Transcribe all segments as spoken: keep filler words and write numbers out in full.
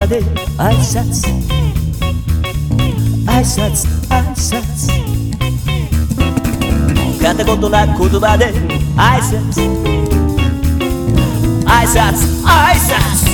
で挨拶挨拶挨拶片言な言葉で挨拶挨拶挨拶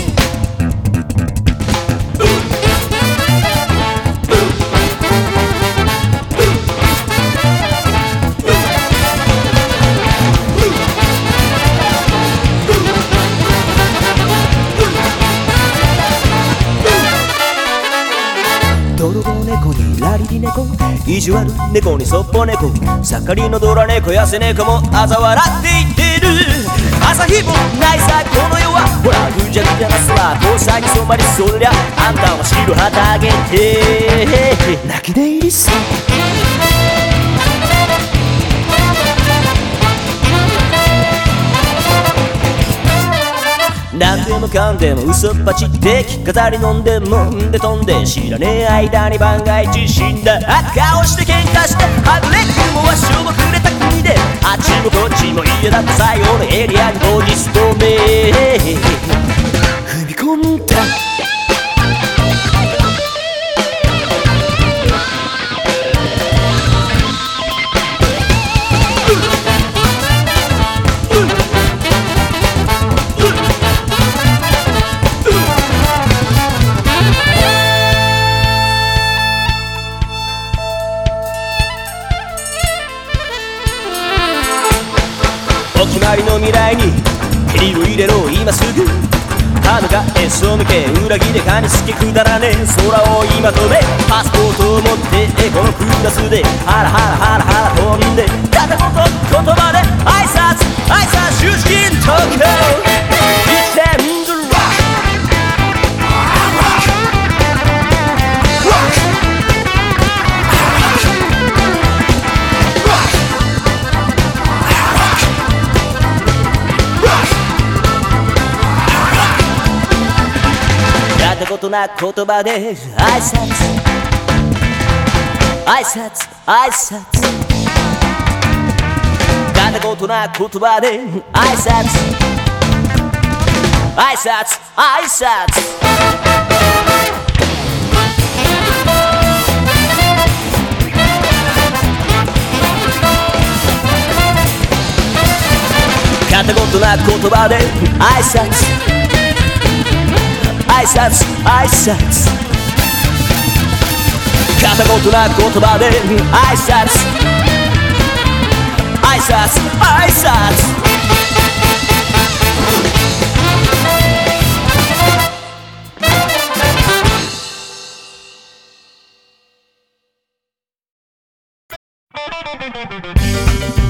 泥棒猫にラリリ猫意地悪猫にそっぽ猫盛りのドラ猫痩せ猫も嘲笑って言ってる朝日もないさこの世はほらぐじゃぐじゃな空交際に染まりそりゃあんたは白旗あげて泣き寝入りさ何でもかんでも嘘っぱちって着飾り飲んでもんで飛んで知らねえ間に万が一死んだ顔して喧嘩してはぐれ雲はしょぼくれた国であっちもこっちも嫌だった最後のエリアにボディストめ踏み込んだお決まりの未来に蹴りを入れろ今すぐ歯向かへそ向け裏切れかに好きくだらねえ空を今飛べパスポートを持ってこのクラスでハラハラハラハラ飛んで片言言葉で挨拶挨拶終式東京一点ドラ片言な言葉で挨拶挨拶挨拶片言な言葉で挨拶挨拶挨拶片言な言葉で挨拶挨拶挨拶片言な言葉で挨拶挨拶挨拶 「